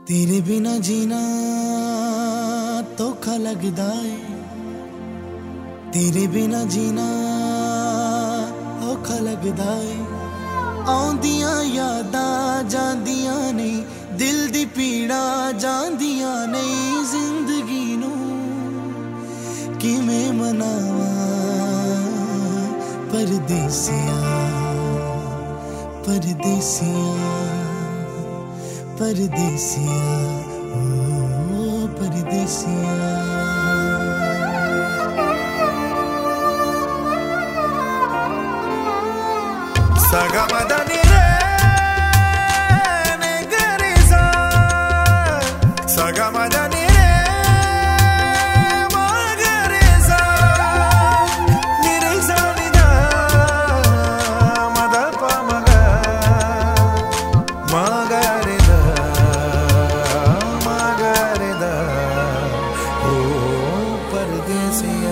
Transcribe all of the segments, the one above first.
तेरे बिना जीना धोखा लगदा है, तेरे बिना जीना औखा लगदा है। आउंदियां यादां जांदियां नहीं, दिल दी पीड़ा जांदियां नहीं। जिंदगी नू किवें मनावां परदेसिया, परदेसिया, परदेसिया, ओ परदेसिया। Saga madani re ne gareza, saga madani re ma gareza, nireza nida mada pa maga magareda magareda oh pardesiya।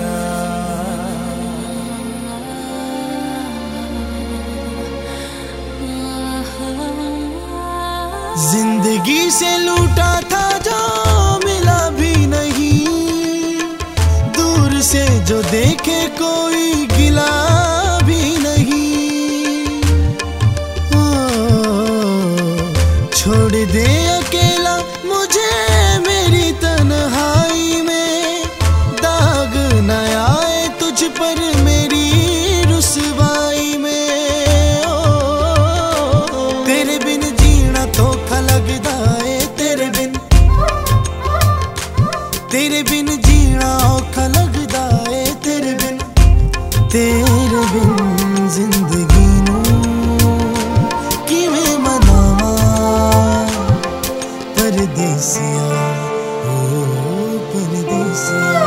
जिंदगी से लूटा था जो मिला भी नहीं, दूर से जो देखे कोई गिला भी नहीं। ओ, छोड़ दे अकेला मुझे मेरी तन्हाई में, दाग न आए तुझ पर मेरी रुसवाई में। ओ, तेरे बिन धोखा लगदा है, तेरे बिन जीना औखा लगदा है। तेरे बिन जिंदगी नू किवें मनावां परदेसिया, ओ परदेसिया।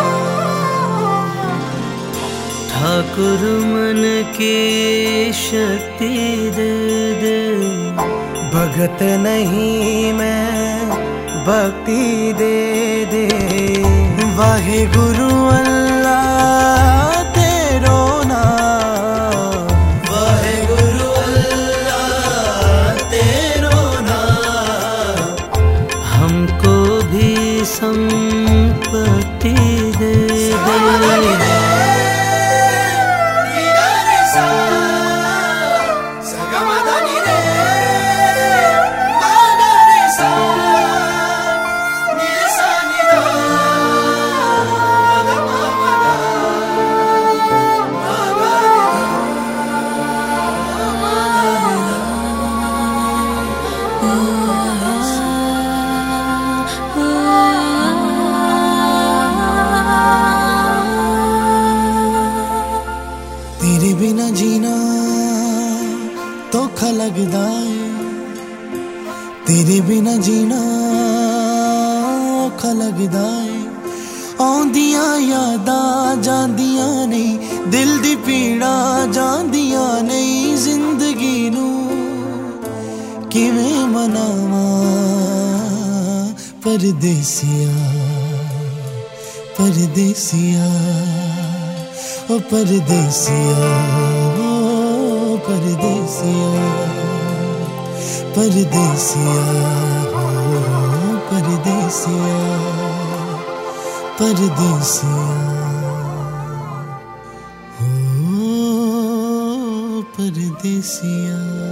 ठाकुर मन की शक्ति दे दे, भगत नहीं मैं भक्ति दे दे। वाहे गुरु अल्लाह तेरो नाम, वाहे गुरु अल्लाह तेरो नाम। हमको भी संपत्ति दे दे। तेरे बिना जीना धोखा लगदा है, तेरे बिना जीना औखा लगदा है। आउंदियां यादां जांदियां नहीं, दिल दी पीड़ा जांदियां नहीं। जिंदगी नू किवें मनावां परदेसिया, परदेसिया, ओ परदेसिया, ओ परदेसिया, परदेसिया, ओ परदेसिया, परदेसिया, ओ परदेसिया।